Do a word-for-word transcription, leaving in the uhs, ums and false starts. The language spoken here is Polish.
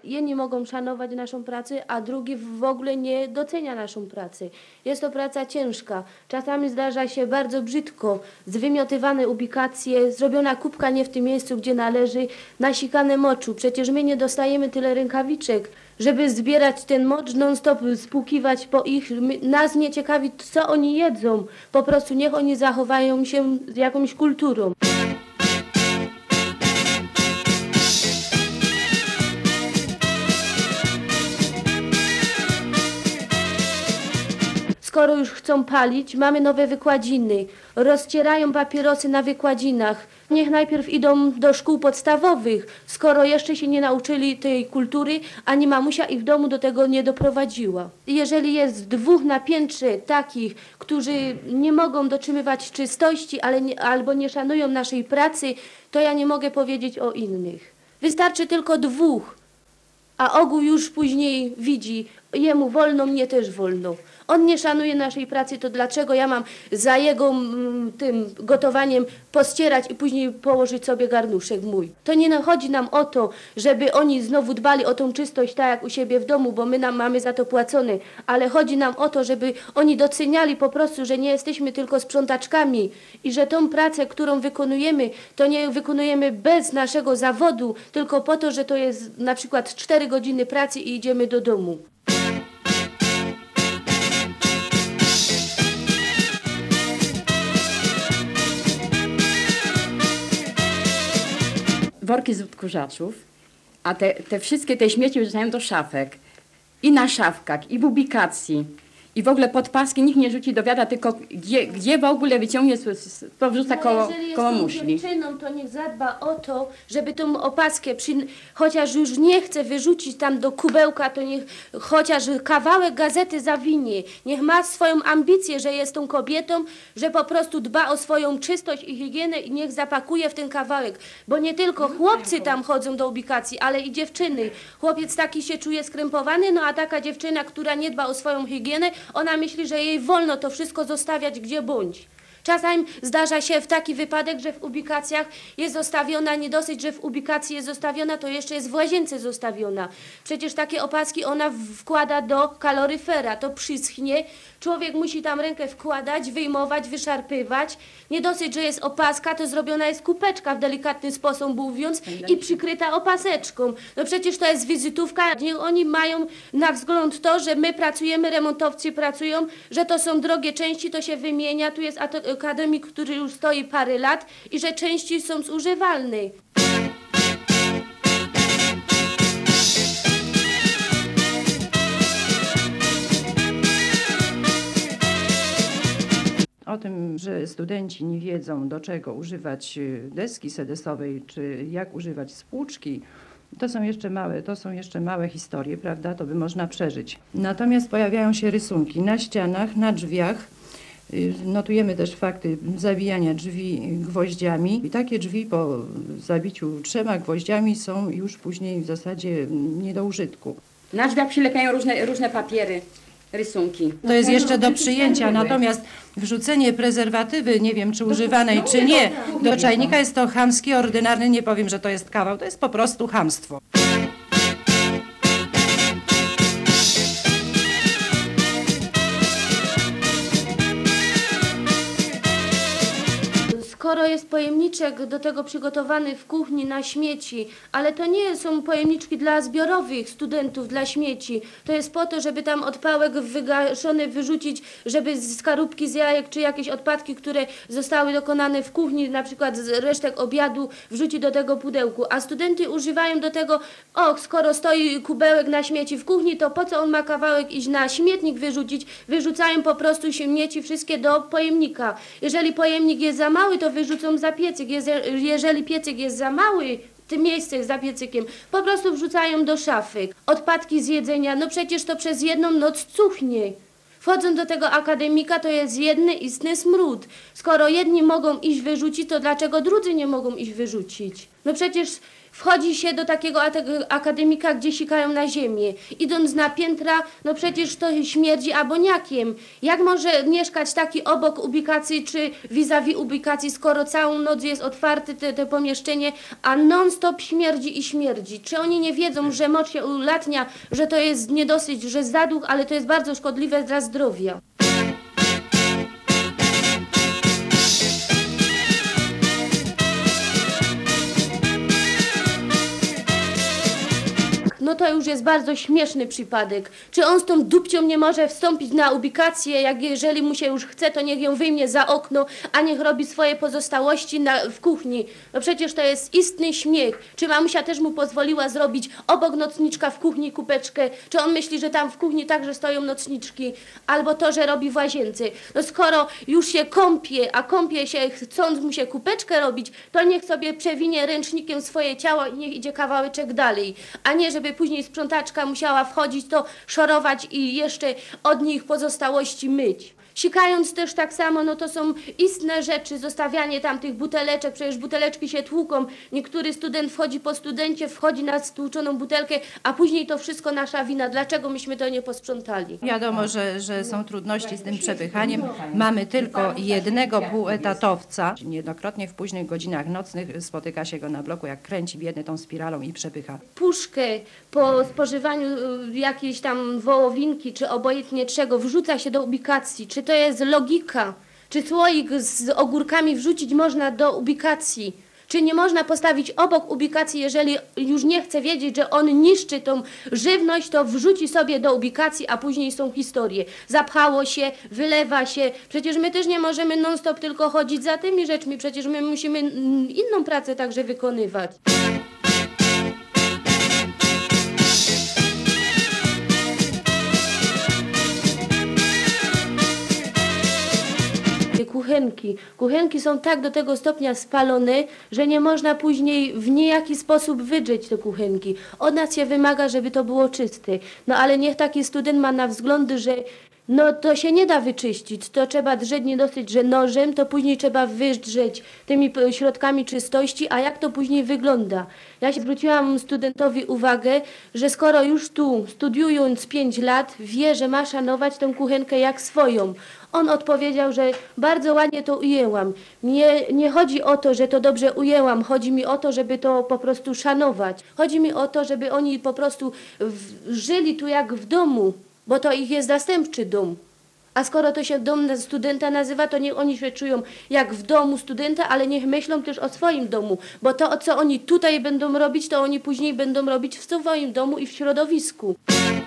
Jedni mogą szanować naszą pracę, a drugi w ogóle nie docenia naszą pracę. Jest to praca ciężka. Czasami zdarza się bardzo brzydko. Zwymiotywane ubikacje, zrobiona kubka nie w tym miejscu, gdzie należy, nasikane moczu. Przecież my nie dostajemy tyle rękawiczek, żeby zbierać ten mocz, non-stop spłukiwać po ich. My, nas nie ciekawi, co oni jedzą. Po prostu niech oni zachowają się z jakąś kulturą. Skoro już chcą palić, mamy nowe wykładziny. Rozcierają papierosy na wykładzinach. Niech najpierw idą do szkół podstawowych, skoro jeszcze się nie nauczyli tej kultury, ani mamusia ich w domu do tego nie doprowadziła. Jeżeli jest dwóch na piętrze takich, którzy nie mogą dotrzymywać czystości, ale nie, albo nie szanują naszej pracy, to ja nie mogę powiedzieć o innych. Wystarczy tylko dwóch, a ogół już później widzi, jemu wolno, mnie też wolno. On nie szanuje naszej pracy, to dlaczego ja mam za jego m, tym gotowaniem pościerać i później położyć sobie garnuszek mój? To nie chodzi nam o to, żeby oni znowu dbali o tą czystość tak jak u siebie w domu, bo my nam mamy za to płacone, ale chodzi nam o to, żeby oni doceniali po prostu, że nie jesteśmy tylko sprzątaczkami i że tą pracę, którą wykonujemy, to nie wykonujemy bez naszego zawodu, tylko po to, że to jest na przykład cztery godziny pracy i idziemy do domu. Worki z odkurzaczów, a te, te wszystkie te śmieci wrzucają do szafek. I na szafkach, i w ubikacji, i w ogóle pod paski nikt nie rzuci do wiadra, tylko gdzie, gdzie w ogóle wyciągnie, to wrzuca koło, koło muszli. Jeżeli dziewczyną, to niech zadba o to, żeby tą opaskę, przy, chociaż już nie chce wyrzucić tam do kubełka, to niech chociaż kawałek gazety zawinie. Niech ma swoją ambicję, że jest tą kobietą, że po prostu dba o swoją czystość i higienę i niech zapakuje w ten kawałek. Bo nie tylko chłopcy tam chodzą do ubikacji, ale i dziewczyny. Chłopiec taki się czuje skrępowany, no a taka dziewczyna, która nie dba o swoją higienę, ona myśli, że jej wolno to wszystko zostawiać gdzie bądź. Czasami zdarza się w taki wypadek, że w ubikacjach jest zostawiona, nie dosyć, że w ubikacji jest zostawiona, to jeszcze jest w łazience zostawiona. Przecież takie opaski ona wkłada do kaloryfera, to przyschnie. Człowiek musi tam rękę wkładać, wyjmować, wyszarpywać. Nie dosyć, że jest opaska, to zrobiona jest kubeczka w delikatny sposób mówiąc i przykryta opaseczką. No przecież to jest wizytówka. Niech oni mają na wzgląd to, że my pracujemy, remontowcy pracują, że to są drogie części, to się wymienia. Tu jest akademik, który już stoi parę lat i że części są zużywalne. O tym, że studenci nie wiedzą, do czego używać deski sedesowej, czy jak używać spłuczki, to są jeszcze małe, to są jeszcze małe historie, prawda? To by można przeżyć. Natomiast pojawiają się rysunki na ścianach, na drzwiach. Notujemy też fakty zabijania drzwi gwoździami. I takie drzwi po zabiciu trzema gwoździami są już później w zasadzie nie do użytku. Na drzwiach przylepiają różne, różne papiery, rysunki. To jest jeszcze do przyjęcia, natomiast wrzucenie prezerwatywy, nie wiem czy używanej, czy nie, do czajnika jest to chamskie, ordynarny, nie powiem, że to jest kawał, to jest po prostu chamstwo. Skoro jest pojemniczek do tego przygotowany w kuchni na śmieci, ale to nie są pojemniczki dla zbiorowych studentów, dla śmieci. To jest po to, żeby tam odpałek wygaszony wyrzucić, żeby z skorupki z jajek czy jakieś odpadki, które zostały dokonane w kuchni, na przykład z resztek obiadu, wrzucić do tego pudełku. A studenty używają do tego, och, skoro stoi kubełek na śmieci w kuchni, to po co on ma kawałek iść na śmietnik wyrzucić? Wyrzucają po prostu śmieci wszystkie do pojemnika. Jeżeli pojemnik jest za mały, to wyrzucą za piecyk. Jeżeli piecyk jest za mały, tym miejsce za piecykiem, po prostu wrzucają do szafy. Odpadki z jedzenia, no przecież to przez jedną noc cuchnie. Wchodzą do tego akademika, to jest jedny istny smród. Skoro jedni mogą iść wyrzucić, to dlaczego drudzy nie mogą iść wyrzucić? No przecież Wchodzi się do takiego ate- akademika, gdzie sikają na ziemię. Idąc na piętra, no przecież to śmierdzi aboniakiem. Jak może mieszkać taki obok ubikacji czy vis-a-vis ubikacji, skoro całą noc jest otwarte te, te pomieszczenie, a non-stop śmierdzi i śmierdzi? Czy oni nie wiedzą, że moc się ulatnia, że to jest niedosyć, że zaduch, ale to jest bardzo szkodliwe dla zdrowia? No to już jest bardzo śmieszny przypadek. Czy on z tą dupcią nie może wstąpić na ubikację, jak jeżeli mu się już chce, to niech ją wyjmie za okno, a niech robi swoje pozostałości na, w kuchni. No przecież to jest istny śmiech. Czy mamusia też mu pozwoliła zrobić obok nocniczka w kuchni kupeczkę? Czy on myśli, że tam w kuchni także stoją nocniczki? Albo to, że robi w łazience. No skoro już się kąpie, a kąpie się chcąc mu się kupeczkę robić, to niech sobie przewinie ręcznikiem swoje ciało i niech idzie kawałeczek dalej. A nie, żeby później sprzątaczka musiała wchodzić, to szorować i jeszcze od nich pozostałości myć. Sikając też tak samo, no to są istne rzeczy, zostawianie tam tych buteleczek, przecież buteleczki się tłuką. Niektóry student wchodzi po studencie, wchodzi na stłuczoną butelkę, a później to wszystko nasza wina. Dlaczego myśmy to nie posprzątali? Wiadomo, że, że są trudności z tym przepychaniem. Mamy tylko jednego półetatowca. Niejednokrotnie w późnych godzinach nocnych spotyka się go na bloku, jak kręci biedny tą spiralą i przepycha. Puszkę po spożywaniu y, jakiejś tam wołowinki, czy obojętnie czego, wrzuca się do ubikacji. Czy to jest logika? Czy słoik z ogórkami wrzucić można do ubikacji? Czy nie można postawić obok ubikacji, jeżeli już nie chce wiedzieć, że on niszczy tą żywność, to wrzuci sobie do ubikacji, a później są historie. Zapchało się, wylewa się. Przecież my też nie możemy non-stop tylko chodzić za tymi rzeczmi. Przecież my musimy mm, inną pracę także wykonywać. Kuchenki. Kuchenki są tak do tego stopnia spalone, że nie można później w niejaki sposób wydrzeć te kuchenki. Od nas się wymaga, żeby to było czyste. No ale niech taki student ma na wzgląd, że no to się nie da wyczyścić. To trzeba drzeć nie dosyć, że nożem, to później trzeba wydrzeć tymi środkami czystości, a jak to później wygląda. Ja się zwróciłam studentowi uwagę, że skoro już tu studiując pięć lat wie, że ma szanować tę kuchenkę jak swoją. On odpowiedział, że bardzo ładnie to ujęłam. Nie, nie chodzi o to, że to dobrze ujęłam. Chodzi mi o to, żeby to po prostu szanować. Chodzi mi o to, żeby oni po prostu w, żyli tu jak w domu, bo to ich jest zastępczy dom. A skoro to się dom studenta nazywa, to niech oni się czują jak w domu studenta, ale niech myślą też o swoim domu. Bo to, co oni tutaj będą robić, to oni później będą robić w swoim domu i w środowisku.